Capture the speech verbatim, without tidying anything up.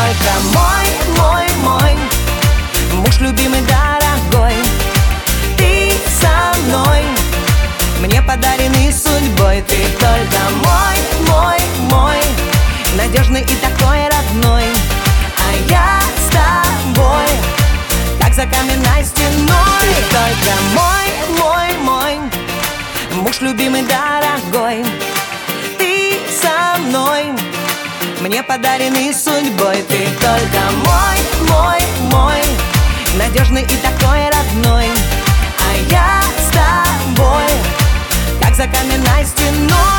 только мой, мой, мой муж любимый, дорогой. Ты со мной, мне подаренный судьбой. Ты только мой, мой, мой надежный и такой родной. А я с тобой, как за каменной стеной. Ты только мой, мой, мой муж любимый, дорогой. Ты со мной, мне подаренный судьбой. Ты только мой, мой, мой надежный и такой родной. А я с тобой, как за каменной стеной.